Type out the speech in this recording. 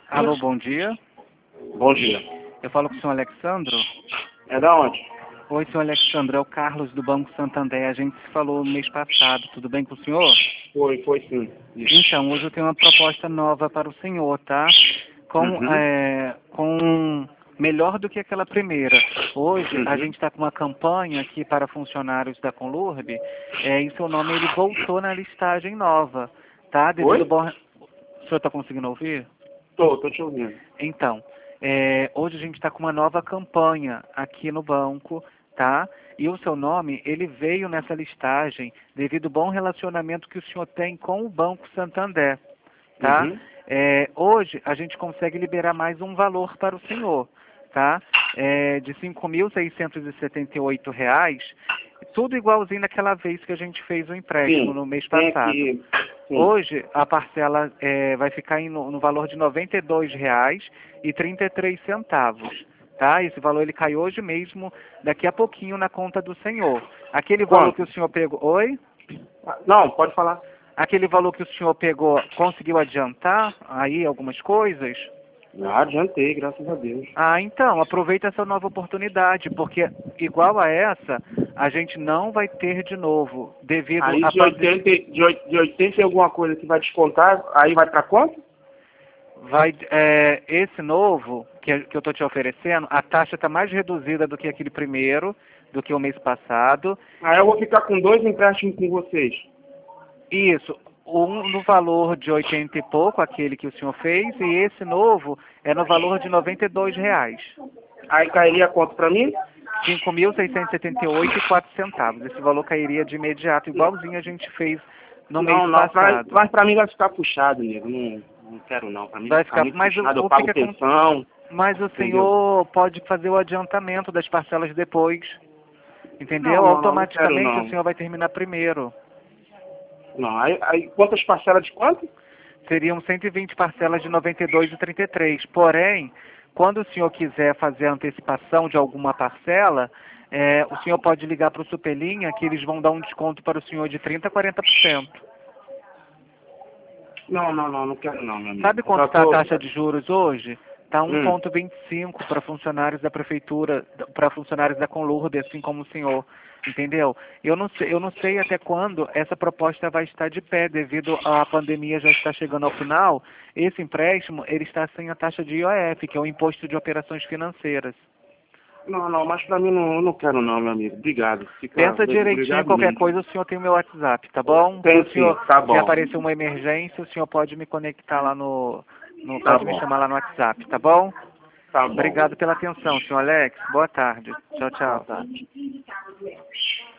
Alô, bom dia. Bom dia. Eu falo com o senhor Alexandro. É da onde? Oi, senhor Alexandro, é o Carlos do Banco Santander. A gente se falou mês passado. Tudo bem com o senhor? Foi sim. Isso. Então, hoje eu tenho uma proposta nova para o senhor, tá? Com melhor do que aquela primeira. Hoje a gente está com uma campanha aqui para funcionários da Conlurb, e seu nome ele voltou na listagem nova, tá? Oi? O senhor está conseguindo ouvir? Tô te ouvindo. Então, hoje a gente está com uma nova campanha aqui no banco, tá? E o seu nome, ele veio nessa listagem devido ao bom relacionamento que o senhor tem com o Banco Santander, tá? Uhum. Hoje a gente consegue liberar mais um valor para o senhor, tá? De R$ 5.678, tudo igualzinho naquela vez que a gente fez o empréstimo no mês Tem passado. aqui. Sim. Hoje a parcela vai ficar no valor de R$ 92,33, tá? Esse valor ele cai hoje mesmo, daqui a pouquinho na conta do senhor. Aquele valor que o senhor pegou, oi? Não, pode falar. Aquele valor que o senhor pegou, conseguiu adiantar aí algumas coisas? Já adiantei, graças a Deus. Ah, então, aproveita essa nova oportunidade, porque igual a essa, a gente não vai ter de novo, devido Aí a de 80 e alguma coisa que vai descontar, aí vai pra quanto? Esse novo que eu estou te oferecendo, a taxa está mais reduzida do que aquele primeiro, do que o mês passado. Aí eu vou ficar com 2 empréstimos com vocês. Isso, um no valor de 80 e pouco, aquele que o senhor fez, e esse novo é no valor de R$ 92,00. Aí cairia quanto pra mim? R$ 5.678,04. Esse valor cairia de imediato, igualzinho a gente fez no mês passado. Mas pra mim vai ficar puxado, nego. Não quero não. Pra mim Vai ficar, muito mas puxado, eu o que pago que acon- pensão. mas o Entendeu? senhor pode fazer o adiantamento das parcelas depois, entendeu? Não quero Automaticamente o não. senhor vai terminar primeiro. Não, aí quantas parcelas de quanto? Seriam 120 parcelas de R$ 92,33. Porém, quando o senhor quiser fazer a antecipação de alguma parcela, o senhor pode ligar para o Superlinha que eles vão dar um desconto para o senhor de 30% a 40%. Não quero não, meu amigo. Sabe quanto está a taxa de juros hoje? Está 1,25 para funcionários da prefeitura, para funcionários da Conlurb, assim como o senhor, entendeu? Eu não sei até quando essa proposta vai estar de pé, devido à pandemia já está chegando ao final. Esse empréstimo, ele está sem a taxa de IOF, que é o Imposto de Operações Financeiras. Não, mas pra mim não quero não, meu amigo. Obrigado. Pensa direitinho, obrigado qualquer mesmo. coisa, o senhor tem o meu WhatsApp, tá bom? Tem Se o sim, senhor, tá se bom. aparecer uma emergência, o senhor pode me conectar lá Tá pode me bom. chamar lá no WhatsApp, tá bom? Tá bom. Obrigado pela atenção, senhor Alex. Boa tarde. Tchau, Boa tchau. tarde.